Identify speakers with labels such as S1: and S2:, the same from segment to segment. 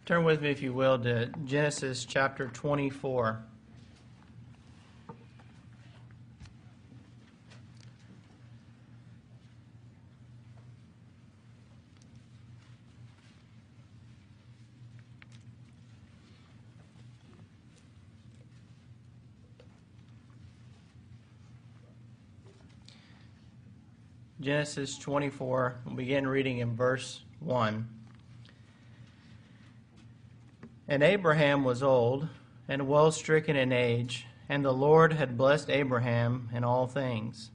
S1: Turn with me, if you will, to Genesis chapter 24. Genesis 24, we'll begin reading in verse 1. And Abraham was old and well stricken in age, and the Lord had blessed Abraham in all things.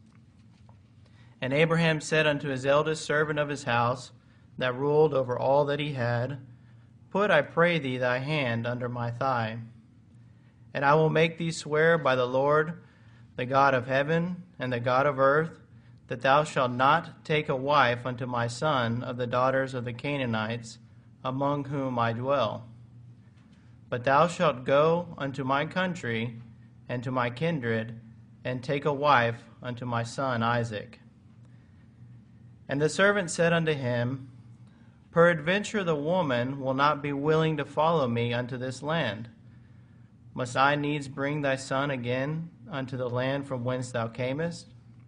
S1: And Abraham said unto his eldest servant of his house, that ruled over all that he had, Put, I pray thee, thy hand under my thigh, and I will make thee swear by the Lord, the God of heaven and the God of earth, that thou shalt not take a wife unto my son of the daughters of the Canaanites, among whom I dwell. But thou shalt go unto my country and to my kindred, and take a wife unto my son Isaac. And the servant said unto him, Peradventure the woman will not be willing to follow me unto this land. Must I needs bring thy son again unto the land from whence thou camest?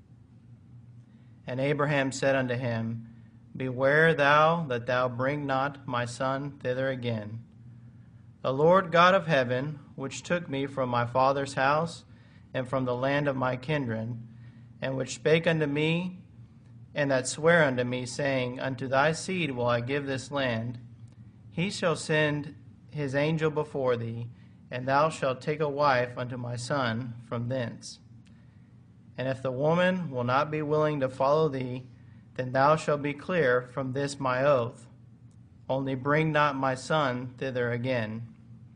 S1: And Abraham said unto him, Beware thou that thou bring not my son thither again. The Lord God of heaven, which took me from my father's house and from the land of my kindred, and which spake unto me, and that sware unto me, saying, Unto thy seed will I give this land, he shall send his angel before thee, and thou shalt take a wife unto my son from thence. And if the woman will not be willing to follow thee, then thou shalt be clear from this my oath. Only bring not my son thither again.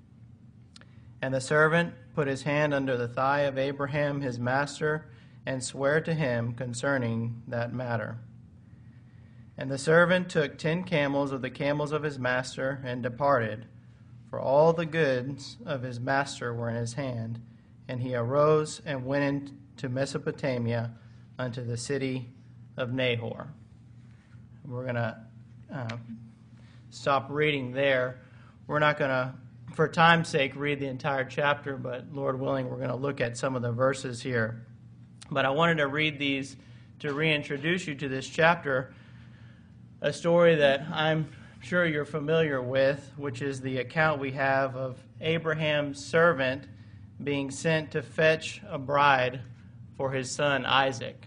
S1: And the servant put his hand under the thigh of Abraham his master, and sware to him concerning that matter. And the servant took 10 camels of the camels of his master, and departed, for all the goods of his master were in his hand. And he arose and went into Mesopotamia unto the city of Nahor. We're going to stop reading there. We're not going to, for time's sake, read the entire chapter, but Lord willing, we're going to look at some of the verses here. But I wanted to read these to reintroduce you to this chapter, a story that I'm sure you're familiar with, which is the account we have of Abraham's servant being sent to fetch a bride for his son Isaac.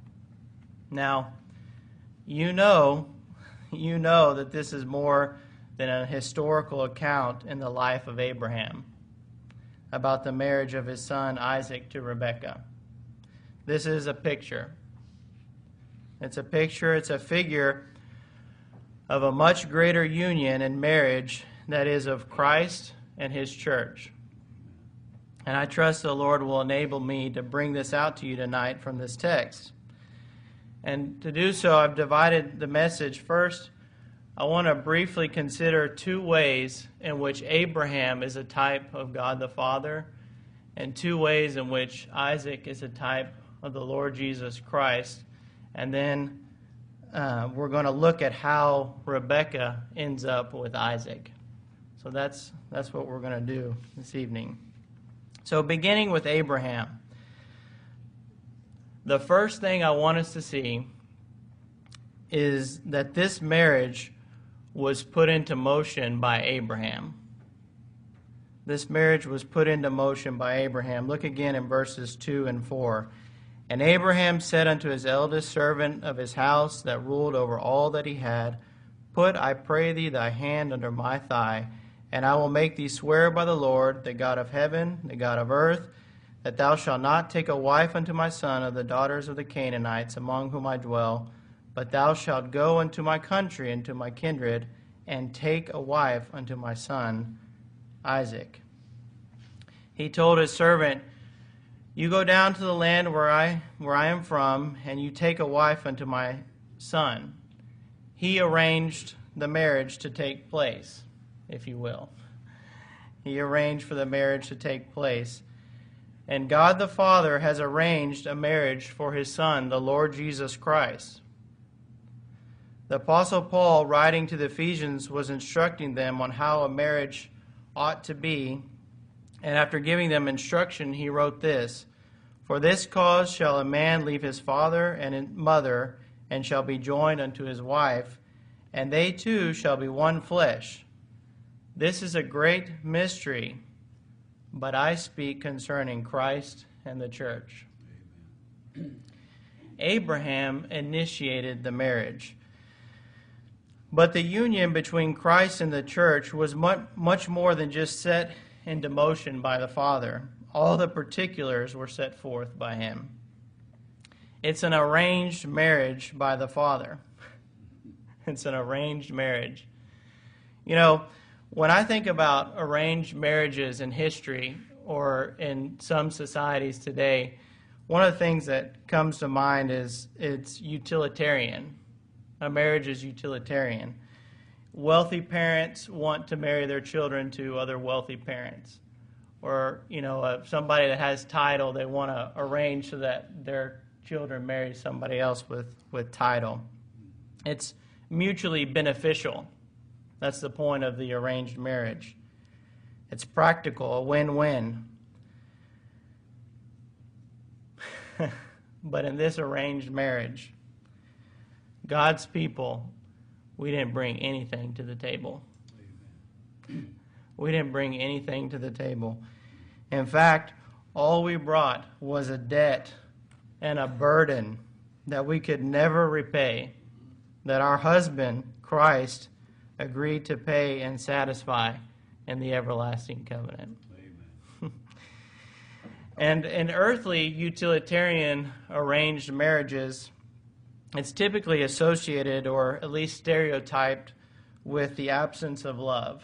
S1: Now, you know that this is more than a historical account in the life of Abraham about the marriage of his son Isaac to Rebekah. This is a picture. It's a picture, it's a figure of a much greater union and marriage that is of Christ and his church. And I trust the Lord will enable me to bring this out to you tonight from this text. And to do so, I've divided the message. First, I want to briefly consider 2 ways in which Abraham is a type of God the Father, and 2 ways in which Isaac is a type of the Lord Jesus Christ. And then we're going to look at how Rebekah ends up with Isaac. So that's what we're going to do this evening. So beginning with Abraham, the first thing I want us to see is that this marriage was put into motion by Abraham. This marriage was put into motion by Abraham. Look again in verses 2 and 4. And Abraham said unto his eldest servant of his house that ruled over all that he had, Put, I pray thee, thy hand under my thigh, and I will make thee swear by the Lord, the God of heaven, the God of earth, that thou shalt not take a wife unto my son of the daughters of the Canaanites, among whom I dwell, but thou shalt go unto my country and to my kindred, and take a wife unto my son Isaac. He told his servant, You go down to the land where I am from, and you take a wife unto my son. He arranged the marriage to take place, if you will. He arranged for the marriage to take place. And God the Father has arranged a marriage for his Son, the Lord Jesus Christ. The Apostle Paul, writing to the Ephesians, was instructing them on how a marriage ought to be. And after giving them instruction, he wrote this: "For this cause shall a man leave his father and mother, and shall be joined unto his wife, and they two shall be one flesh. This is a great mystery, but I speak concerning Christ and the church." Amen. Abraham initiated the marriage. But the union between Christ and the church was much more than just set into motion by the Father. All the particulars were set forth by him. It's an arranged marriage by the Father. It's an arranged marriage. You know, when I think about arranged marriages in history or in some societies today, one of the things that comes to mind is it's utilitarian. A marriage is utilitarian. Wealthy parents want to marry their children to other wealthy parents. Or, somebody that has title, they want to arrange so that their children marry somebody else with title. It's mutually beneficial. That's the point of the arranged marriage. It's practical, a win-win. But in this arranged marriage, God's people, we didn't bring anything to the table. We didn't bring anything to the table. In fact, all we brought was a debt and a burden that we could never repay, that our husband, Christ, agreed to pay and satisfy in the everlasting covenant. Amen. And in earthly utilitarian arranged marriages, it's typically associated or at least stereotyped with the absence of love.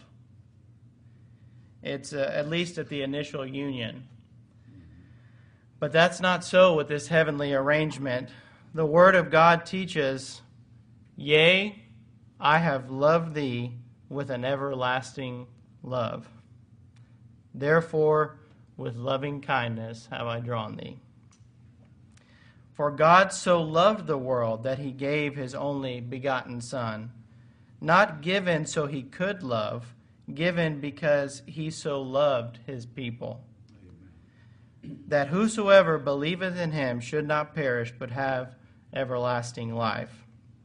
S1: It's at least at the initial union. But that's not so with this heavenly arrangement. The Word of God teaches, "Yea, I have loved thee with an everlasting love. Therefore, with loving kindness have I drawn thee. For God so loved the world that he gave his only begotten Son, not given so he could love, given because he so loved his people, that whosoever believeth in him should not perish but have everlasting life."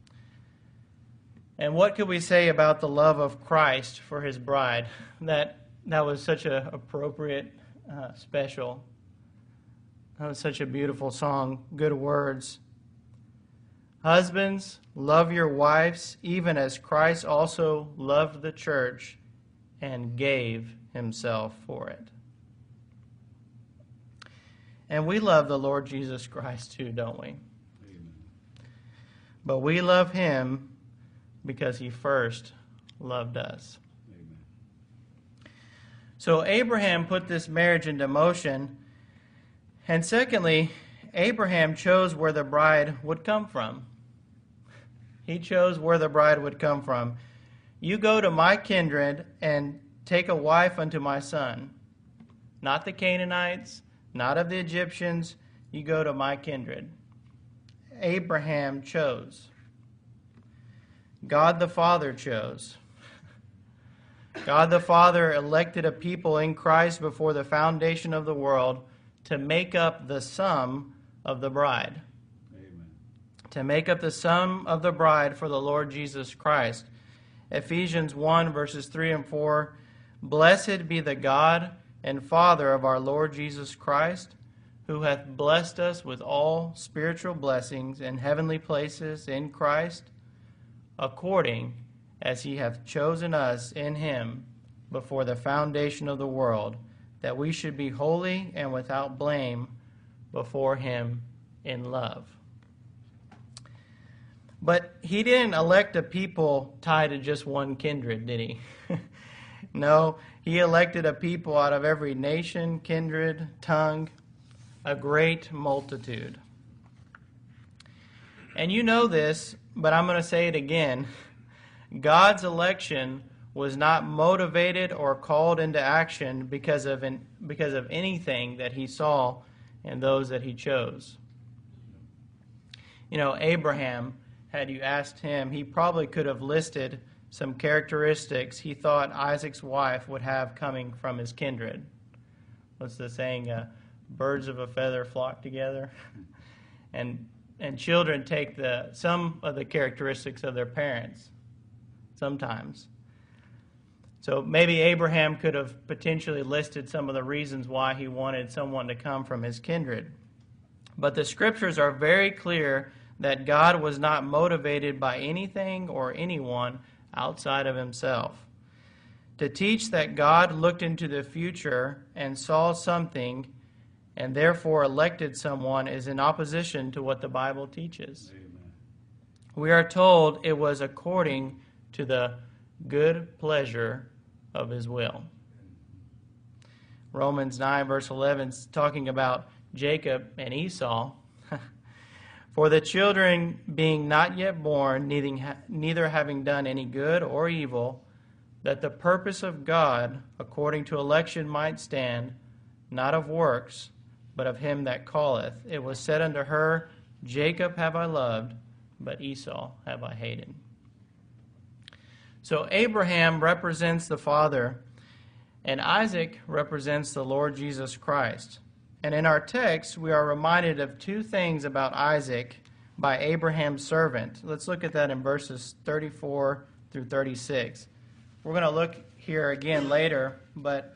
S1: And what could we say about the love of Christ for his bride? That was such an appropriate special. That was such a beautiful song. Good words. "Husbands, love your wives, even as Christ also loved the church and gave himself for it." And we love the Lord Jesus Christ too, don't we? Amen. But we love him because he first loved us. Amen. So Abraham put this marriage into motion. And secondly, Abraham chose where the bride would come from. He chose where the bride would come from. "You go to my kindred and take a wife unto my son." Not the Canaanites, not of the Egyptians. You go to my kindred. Abraham chose. God the Father chose. God the Father elected a people in Christ before the foundation of the world to make up the sum of the bride. Amen. To make up the sum of the bride for the Lord Jesus Christ. Ephesians 1 verses 3 and 4, "Blessed be the God and Father of our Lord Jesus Christ, who hath blessed us with all spiritual blessings in heavenly places in Christ, according as he hath chosen us in him before the foundation of the world, that we should be holy and without blame before him in love." But he didn't elect a people tied to just one kindred, did he? No, he elected a people out of every nation, kindred, tongue, a great multitude. And you know this, but I'm going to say it again. God's election was not motivated or called into action because of anything that he saw in those that he chose. Abraham had you asked him, he probably could have listed some characteristics he thought Isaac's wife would have coming from his kindred. What's the saying? Birds of a feather flock together. and children take some of the characteristics of their parents sometimes. So maybe Abraham could have potentially listed some of the reasons why he wanted someone to come from his kindred. But the scriptures are very clear that God was not motivated by anything or anyone outside of himself. To teach that God looked into the future and saw something and therefore elected someone is in opposition to what the Bible teaches.
S2: Amen.
S1: We are told it was according to the good pleasure of his will. Romans 9 verse 11 is talking about Jacob and Esau. For the children being not yet born, neither having done any good or evil, that the purpose of God according to election might stand, not of works, but of him that calleth. It was said unto her, Jacob have I loved, but Esau have I hated. So Abraham represents the Father, and Isaac represents the Lord Jesus Christ. And in our text, we are reminded of two things about Isaac by Abraham's servant. Let's look at that in verses 34 through 36. We're going to look here again later, but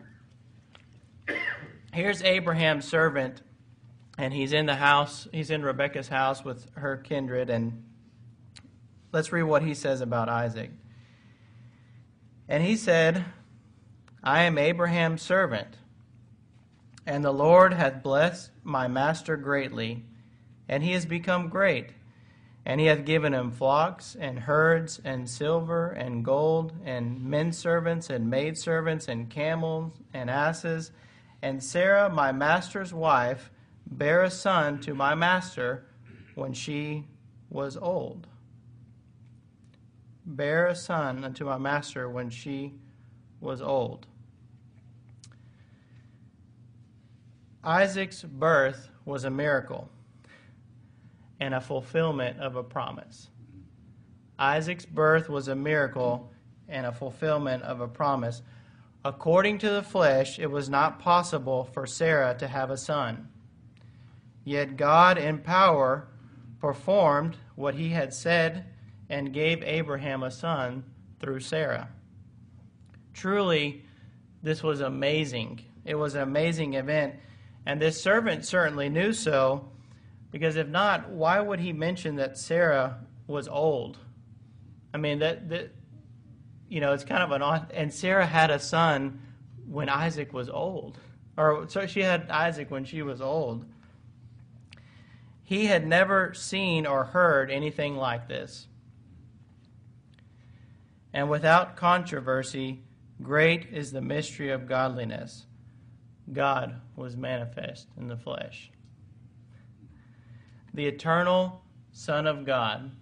S1: here's Abraham's servant, and he's in the house. He's in Rebekah's house with her kindred, and let's read what he says about Isaac. And he said, I am Abraham's servant, and the Lord hath blessed my master greatly, and he has become great. And he hath given him flocks and herds and silver and gold and men servants and maid servants and camels and asses. And Sarah, my master's wife, bare a son to my master when she was old. Bare a son unto my master when she was old. Isaac's birth was a miracle and a fulfillment of a promise. Isaac's birth was a miracle and a fulfillment of a promise. According to the flesh, it was not possible for Sarah to have a son. Yet God in power performed what he had said and gave Abraham a son through Sarah. Truly, this was amazing. It was an amazing event. And this servant certainly knew so, because if not, why would he mention that Sarah was old? I mean, it's kind of an odd. And Sarah had a son when Isaac was old. Or so she had Isaac when she was old. He had never seen or heard anything like this. And without controversy, great is the mystery of godliness. God was manifest in the flesh. The eternal Son of God,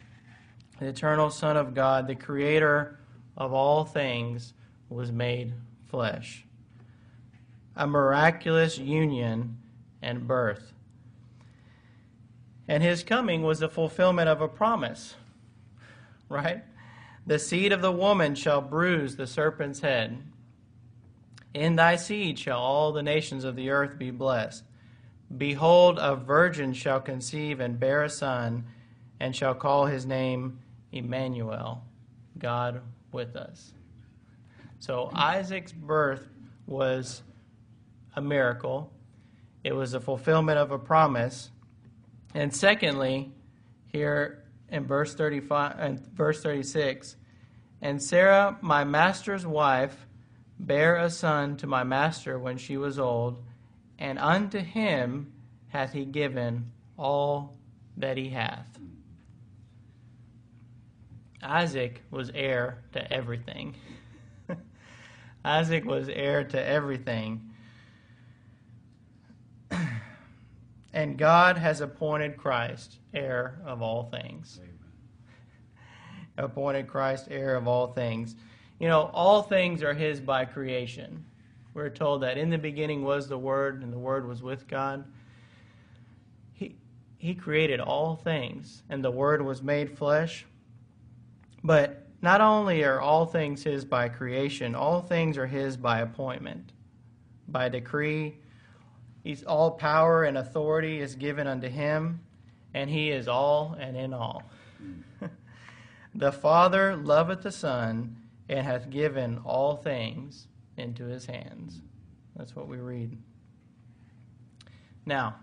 S1: the Creator of all things, was made flesh. A miraculous union and birth. And his coming was the fulfillment of a promise, right? The seed of the woman shall bruise the serpent's head. In thy seed shall all the nations of the earth be blessed. Behold, a virgin shall conceive and bear a son, and shall call his name Emmanuel, God with us. So Isaac's birth was a miracle. It was a fulfillment of a promise. And secondly, here in verse 35 and verse 36, and Sarah, my master's wife, bare a son to my master when she was old, and unto him hath he given all that he hath. Isaac was heir to everything. Isaac was heir to everything. And God has appointed Christ heir of all things.
S2: Amen.
S1: Appointed Christ heir of all things. You know, all things are his by creation. We're told that in the beginning was the Word, and the Word was with God. He He created all things, and the Word was made flesh. But not only are all things His by creation, all things are His by appointment, by decree. All power and authority is given unto Him, and He is all and in all. The Father loveth the Son, and hath given all things into His hands. That's what we read. Now,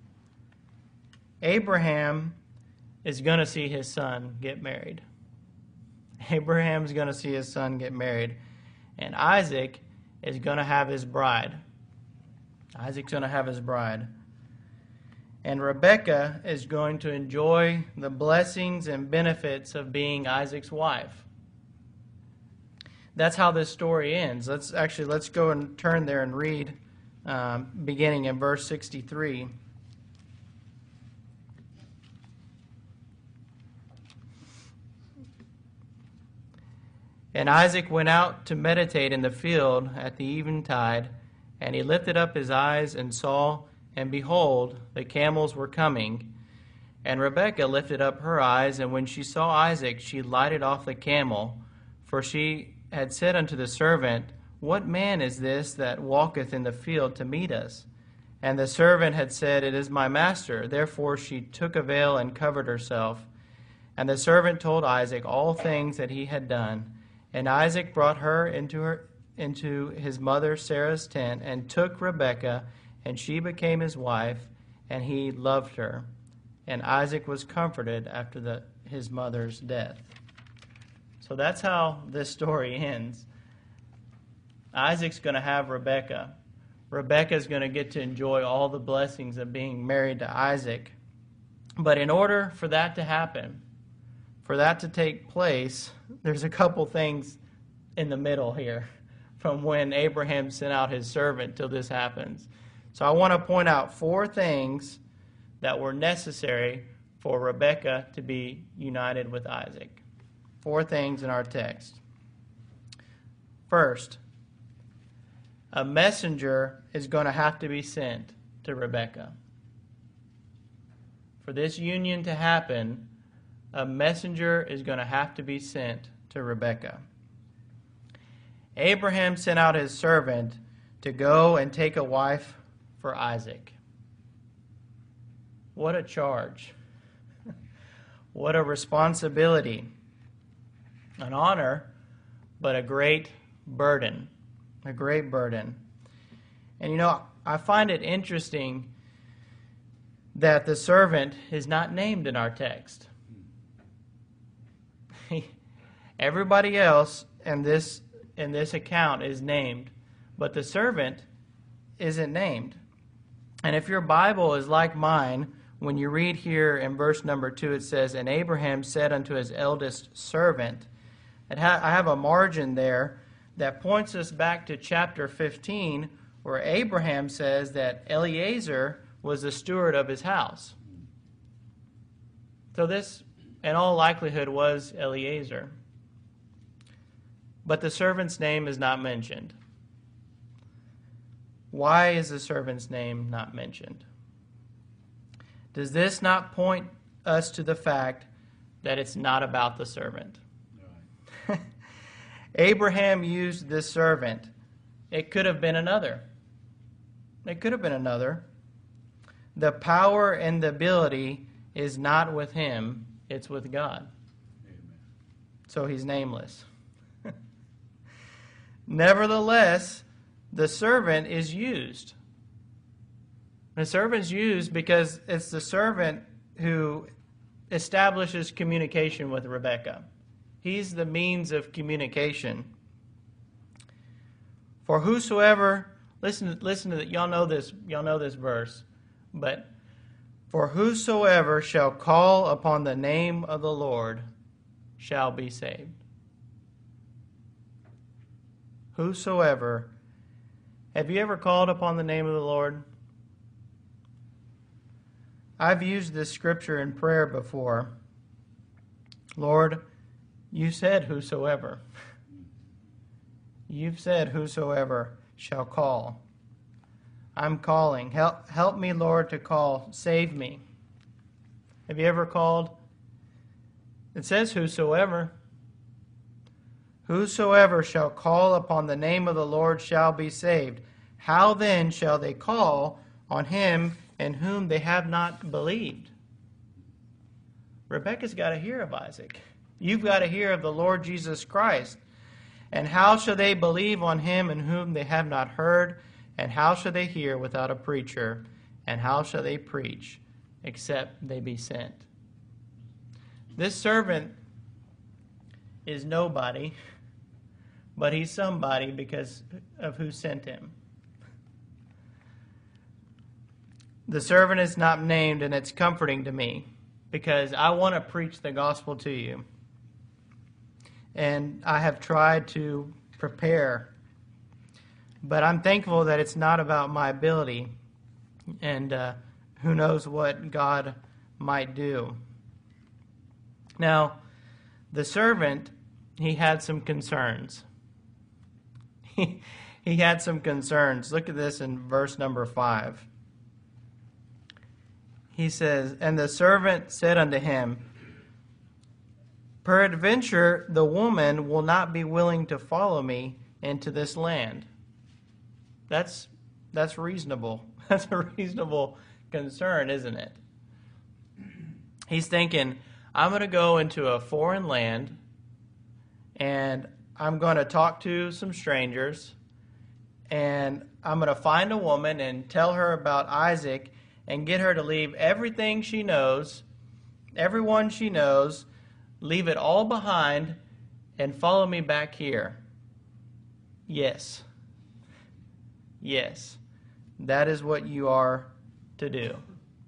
S1: Abraham is going to see his son get married. Abraham's going to see his son get married. And Isaac is going to have his bride. Isaac's going to have his bride. And Rebekah is going to enjoy the blessings and benefits of being Isaac's wife. That's how this story ends. Let's go and turn there and read, beginning in verse 63. And Isaac went out to meditate in the field at the eventide, and he lifted up his eyes and saw, and behold, the camels were coming. And Rebekah lifted up her eyes, and when she saw Isaac, she lighted off the camel, for she had said unto the servant, What man is this that walketh in the field to meet us? And the servant had said, It is my master. Therefore she took a veil and covered herself. And the servant told Isaac all things that he had done. And Isaac brought her into his mother Sarah's tent, and took Rebekah, and she became his wife, and he loved her. And Isaac was comforted after his mother's death. So that's how this story ends. Isaac's going to have Rebekah. Rebekah's going to get to enjoy all the blessings of being married to Isaac. But in order for that to happen, for that to take place, there's a couple things in the middle here from when Abraham sent out his servant till this happens. So I want to point out 4 things that were necessary for Rebekah to be united with Isaac. 4 things in our text. First, a messenger is going to have to be sent to Rebekah. For this union to happen, a messenger is going to have to be sent to Rebekah. Abraham sent out his servant to go and take a wife for Isaac. What a charge. What a responsibility. An honor, but a great burden. A great burden. And I find it interesting that the servant is not named in our text. Everybody else in this account is named, but the servant isn't named. And if your Bible is like mine, when you read here in verse number 2, it says, And Abraham said unto his eldest servant. I have a margin there that points us back to chapter 15, where Abraham says that Eliezer was the steward of his house. So this, in all likelihood, was Eliezer. But the servant's name is not mentioned. Why is the servant's name not mentioned? Does this not point us to the fact that it's not about the servant? No. Abraham used this servant. It could have been another. It could have been another. The power and the ability is not with him, it's with God. Amen. So he's nameless. Nevertheless, the servant is used. The servant's used because it's the servant who establishes communication with Rebekah. He's the means of communication. For whosoever, listen to that. Y'all know this verse, but for whosoever shall call upon the name of the Lord shall be saved. Whosoever. Have you ever called upon the name of the Lord? I've used this scripture in prayer before. Lord, you said whosoever. You've said whosoever shall call. I'm calling. Help me, Lord, to call. Save me. Have you ever called? It says whosoever. Whosoever shall call upon the name of the Lord shall be saved. How then shall they call on him in whom they have not believed? Rebekah's got to hear of Isaac. You've got to hear of the Lord Jesus Christ. And how shall they believe on him in whom they have not heard? And how shall they hear without a preacher? And how shall they preach except they be sent? This servant is nobody, but he's somebody because of who sent him. The servant is not named, and it's comforting to me because I want to preach the gospel to you. And I have tried to prepare, but I'm thankful that it's not about my ability, and who knows what God might do. Now, the servant, he had some concerns. He had some concerns. Look at this in verse number 5. He says, "And the servant said unto him, Peradventure the woman will not be willing to follow me into this land." That's reasonable. That's a reasonable concern, isn't it? He's thinking, I'm going to go into a foreign land, and I'm going to talk to some strangers, and I'm going to find a woman and tell her about Isaac and get her to leave everything she knows, everyone she knows, leave it all behind, and follow me back here. Yes. Yes. That is what you are to do.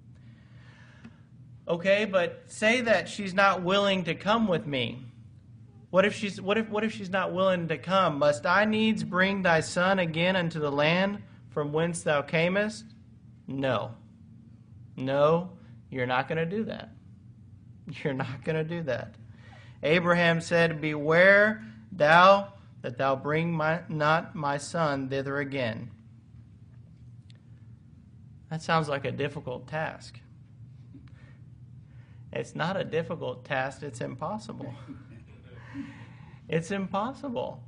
S1: Okay, but say that she's not willing to come with me. What if she's not willing to come? Must I needs bring thy son again unto the land from whence thou camest? No. No, you're not going to do that. You're not going to do that. Abraham said, Beware thou that thou bring not my son thither again. That sounds like a difficult task. It's not a difficult task, it's impossible. It's impossible.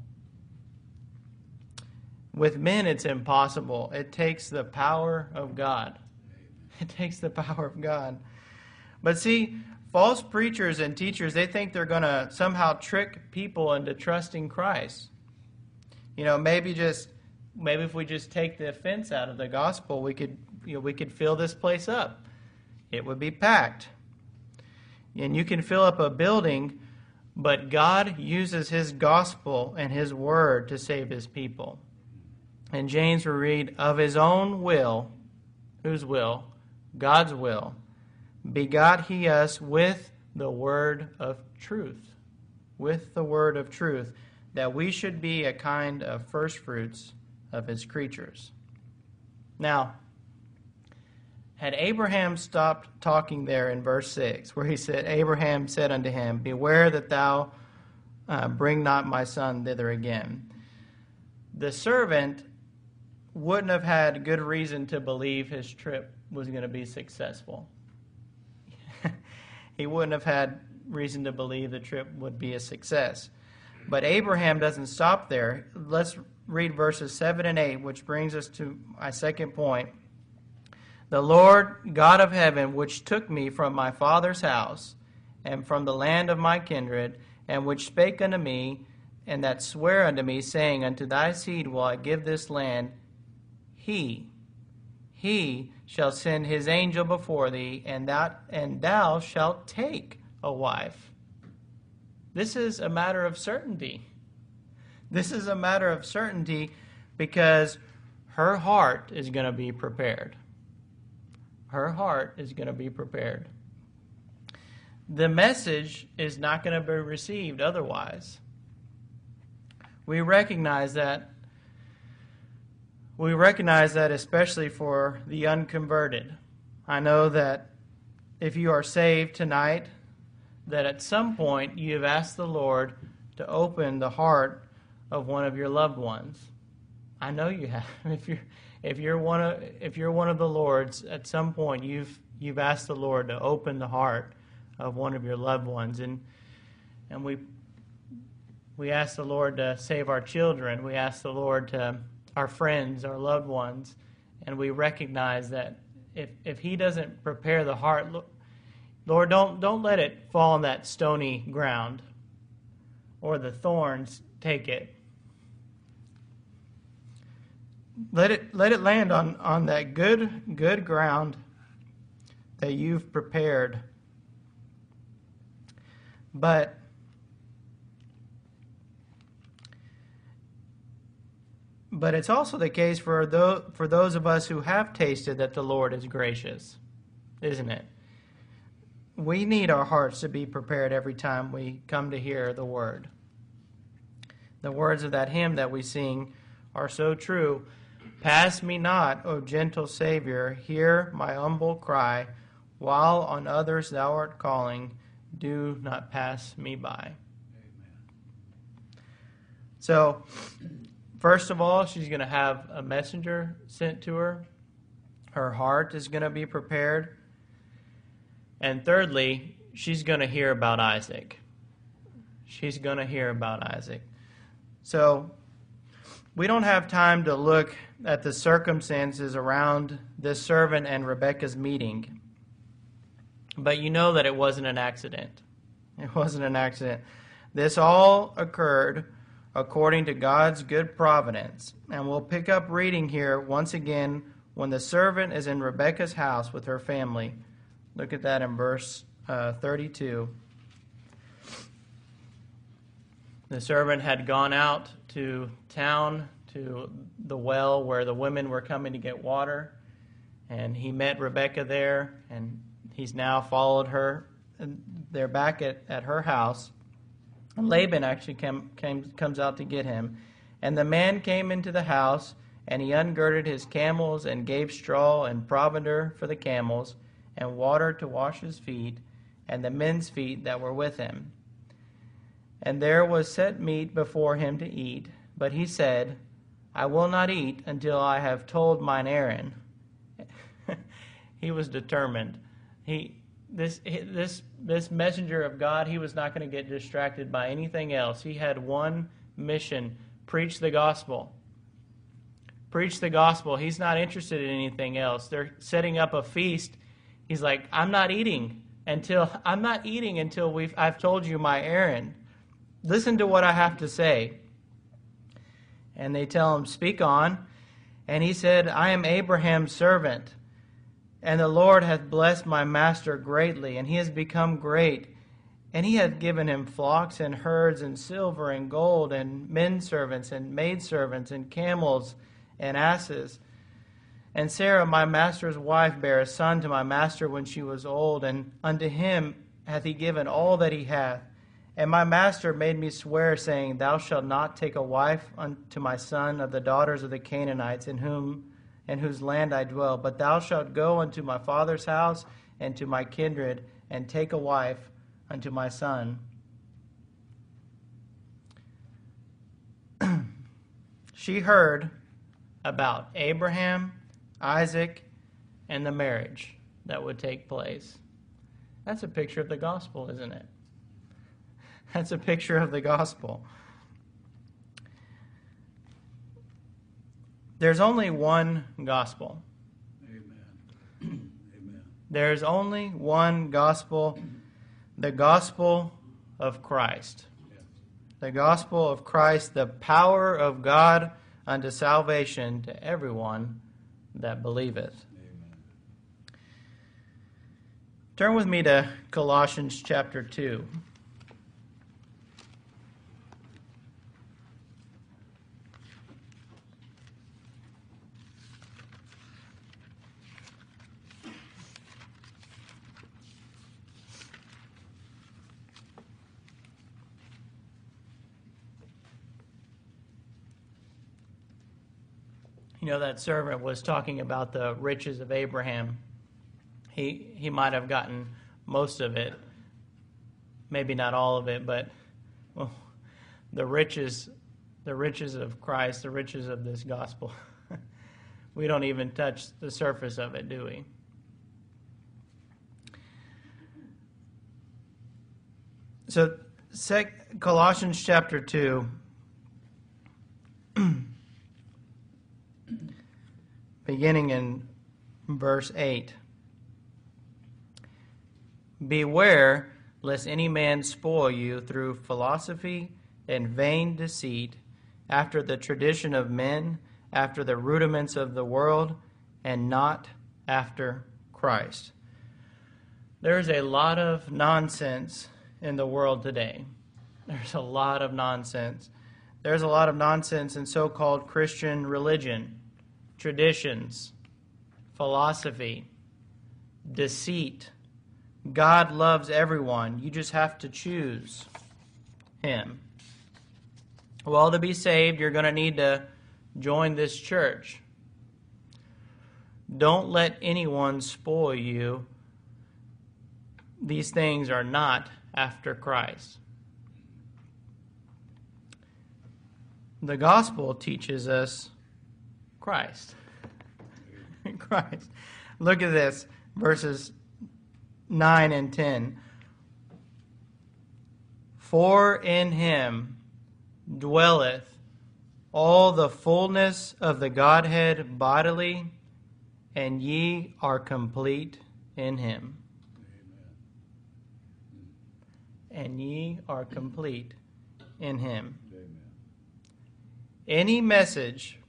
S1: With men, it's impossible. It takes the power of God. It takes the power of God. But see, false preachers and teachers, they think they're going to somehow trick people into trusting Christ. You know, maybe if we just take the offense out of the gospel, we could fill this place up. It would be packed. And you can fill up a building, but God uses His gospel and His word to save His people. In James we read, of His own will, whose will? God's will, begot He us with the word of truth. With the word of truth, that we should be a kind of first fruits of His creatures. Now, had Abraham stopped talking there in verse 6, where he said, Abraham said unto him, Beware that thou bring not my son thither again. The servant wouldn't have had good reason to believe his trip was going to be successful. He wouldn't have had reason to believe the trip would be a success. But Abraham doesn't stop there. Let's read verses 7 and 8, which brings us to my second point. The Lord God of heaven, which took me from my father's house, and from the land of my kindred, and which spake unto me, and that sware unto me, saying, Unto thy seed will I give this land, He shall send His angel before thee, and thou shalt take a wife. This is a matter of certainty. This is a matter of certainty because her heart is going to be prepared. Her heart is going to be prepared. The message is not going to be received otherwise. We recognize that. We recognize that especially for the unconverted. I know that if you are saved tonight, that at some point you have asked the Lord to open the heart of one of your loved ones. I know you have. If you're one of the Lord's, at some point you've asked the Lord to open the heart of one of your loved ones, and we ask the Lord to save our children. We ask the Lord to our friends, our loved ones, and we recognize that if He doesn't prepare the heart, Lord, don't let it fall on that stony ground, or the thorns take it. Let it land on that good ground that you've prepared. But it's also the case for those of us who have tasted that the Lord is gracious, isn't it? We need our hearts to be prepared every time we come to hear the Word. The words of that hymn that we sing are so true. Pass me not, O gentle Savior, hear my humble cry, while on others thou art calling, do not pass me by. Amen. So, first of all, she's going to have a messenger sent to her. Her heart is going to be prepared. And thirdly, she's going to hear about Isaac. She's going to hear about Isaac. So, we don't have time to look at the circumstances around this servant and Rebekah's meeting. But you know that it wasn't an accident. It wasn't an accident. This all occurred according to God's good providence. And we'll pick up reading here once again when the servant is in Rebekah's house with her family. Look at that in verse 32. The servant had gone out to town, to the well where the women were coming to get water, and he met Rebekah there, and he's now followed her. And they're back at her house. And Laban actually comes out to get him. And the man came into the house, and he ungirded his camels and gave straw and provender for the camels, and water to wash his feet, and the men's feet that were with him. And there was set meat before him to eat. But he said, I will not eat until I have told mine errand. He was determined. This messenger of God, he was not going to get distracted by anything else. He had one mission: preach the gospel. Preach the gospel. He's not interested in anything else. They're setting up a feast. He's like, I'm not eating until I've told you my errand. Listen to what I have to say. And they tell him, speak on. And he said, I am Abraham's servant, and the Lord hath blessed my master greatly, and he has become great. And he hath given him flocks and herds and silver and gold and men servants and maidservants and camels and asses. And Sarah, my master's wife, bare a son to my master when she was old, and unto him hath he given all that he hath. And my master made me swear, saying, Thou shalt not take a wife unto my son of the daughters of the Canaanites, in whose land I dwell, but thou shalt go unto my father's house and to my kindred, and take a wife unto my son. She heard about Abraham, Isaac, and the marriage that would take place. That's a picture of the gospel, isn't it? That's a picture of the gospel. There's only one gospel.
S2: Amen. Amen.
S1: There's only one gospel, the gospel of Christ.
S2: Yes.
S1: The gospel of Christ, the power of God unto salvation to everyone that believeth.
S2: Amen.
S1: Turn with me to Colossians chapter 2. You know, that servant was talking about the riches of Abraham. He might have gotten most of it, maybe not all of it, but well, the riches of Christ, the riches of this gospel. We don't even touch the surface of it, do we? So, Colossians chapter 2, beginning in verse 8. Beware lest any man spoil you through philosophy and vain deceit, after the tradition of men, after the rudiments of the world, and not after Christ. There's a lot of nonsense in the world today. There's a lot of nonsense. There's a lot of nonsense in so-called Christian religion, traditions, philosophy, deceit. God loves everyone. You just have to choose Him. Well, to be saved, you're going to need to join this church. Don't let anyone spoil you. These things are not after Christ. The gospel teaches us Christ. Christ. Look at this, verses 9 and 10. For in Him dwelleth all the fullness of the Godhead bodily, and ye are complete in Him. And ye are complete in Him.
S2: Amen.
S1: Any message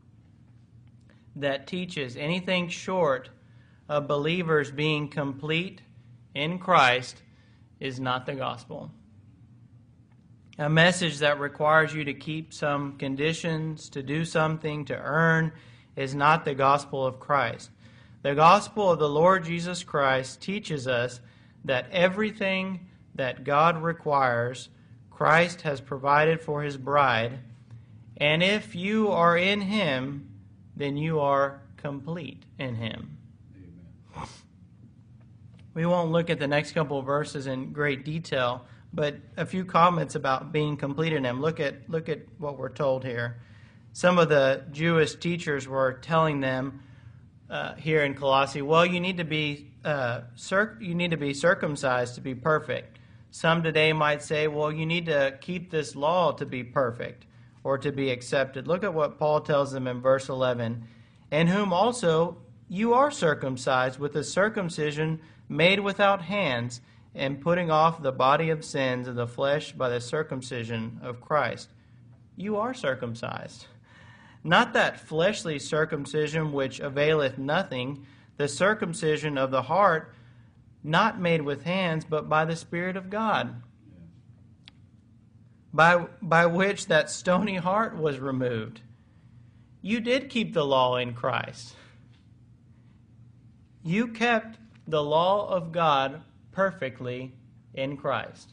S1: that teaches anything short of believers being complete in Christ is not the gospel. A message that requires you to keep some conditions, to do something, to earn, is not the gospel of Christ. The gospel of the Lord Jesus Christ teaches us that everything that God requires, Christ has provided for His bride, and if you are in Him, then you are complete in Him.
S2: Amen.
S1: We won't look at the next couple of verses in great detail, but a few comments about being complete in Him. Look at what we're told here. Some of the Jewish teachers were telling them here in Colossae, well, you need to be circumcised to be perfect. Some today might say, well, you need to keep this law to be perfect or to be accepted. Look at what Paul tells them in verse 11. In whom also you are circumcised with a circumcision made without hands, and putting off the body of sins of the flesh by the circumcision of Christ. You are circumcised. Not that fleshly circumcision which availeth nothing, the circumcision of the heart, not made with hands, but by the Spirit of God, by which that stony heart was removed. You did keep the law in Christ. You kept the law of God perfectly in Christ.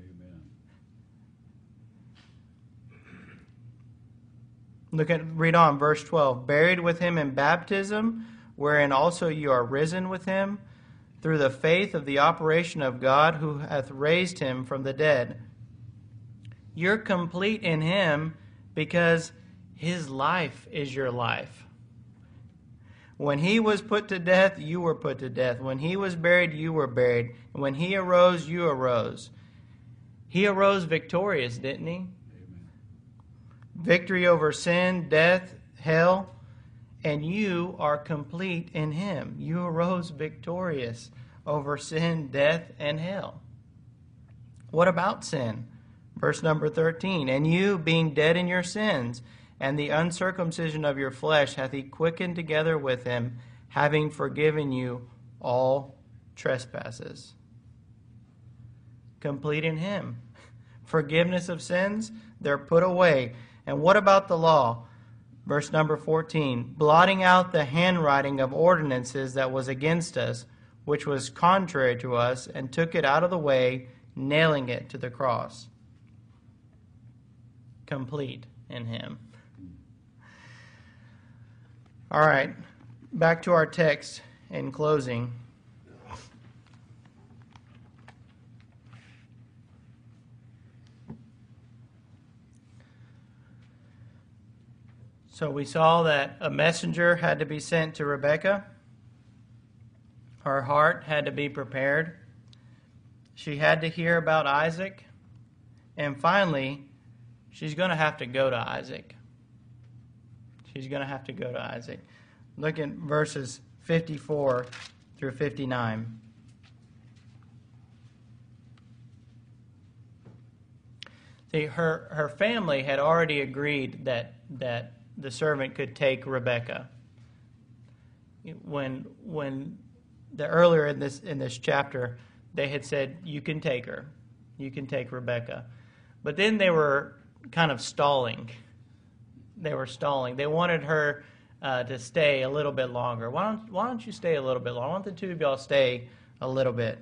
S2: Amen.
S1: Read on, verse 12. Buried with Him in baptism, wherein also you are risen with Him, through the faith of the operation of God, who hath raised Him from the dead. You're complete in Him because His life is your life. When He was put to death, you were put to death. When He was buried, you were buried. And when He arose, you arose. He arose victorious, didn't He?
S2: Amen.
S1: Victory over sin, death, hell. And you are complete in Him. You arose victorious over sin, death, and hell. What about sin? Verse number 13. And you, being dead in your sins, and the uncircumcision of your flesh, hath He quickened together with Him, having forgiven you all trespasses. Complete in Him. Forgiveness of sins, they're put away. And what about the law? Verse number 14, blotting out the handwriting of ordinances that was against us, which was contrary to us, and took it out of the way, nailing it to the cross. Complete in Him. All right, back to our text in closing. So we saw that a messenger had to be sent to Rebekah. Her heart had to be prepared. She had to hear about Isaac. And finally, she's going to have to go to Isaac. She's going to have to go to Isaac. Look at verses 54 through 59. See, her family had already agreed that the servant could take Rebekah. When earlier in this chapter, they had said, you can take her. You can take Rebekah. But then they were kind of stalling. They were stalling. They wanted her to stay a little bit longer. Why don't you stay a little bit longer? I want the two of y'all to stay a little bit.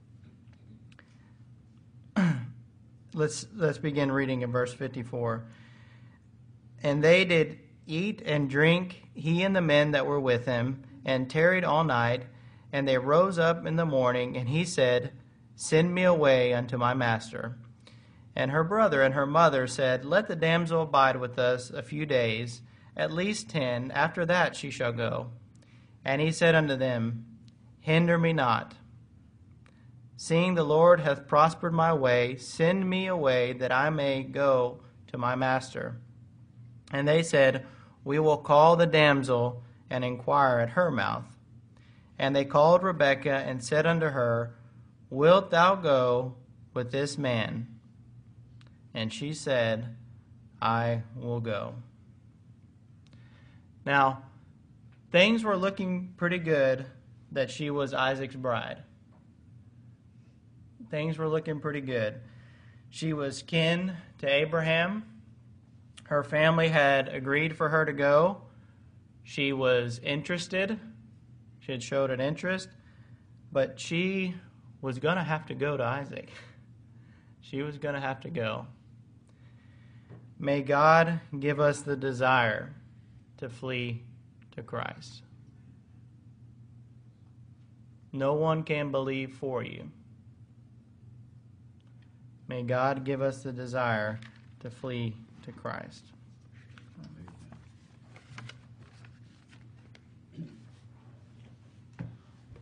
S1: Let's begin reading in verse 54. And they did eat and drink, he and the men that were with him, and tarried all night. And they rose up in the morning, and he said, Send me away unto my master. And her brother and her mother said, Let the damsel abide with us a few days, at least 10. After that she shall go. And he said unto them, Hinder me not. Seeing the Lord hath prospered my way, send me away that I may go to my master. And they said, We will call the damsel and inquire at her mouth. And they called Rebekah and said unto her, Wilt thou go with this man? And she said, I will go. Now, things were looking pretty good that she was Isaac's bride. Things were looking pretty good. She was kin to Abraham. Her family had agreed for her to go. She was interested. She had showed an interest. But she was going to have to go to Isaac. She was going to have to go. May God give us the desire to flee to Christ. No one can believe for you. May God give us the desire to flee to Christ.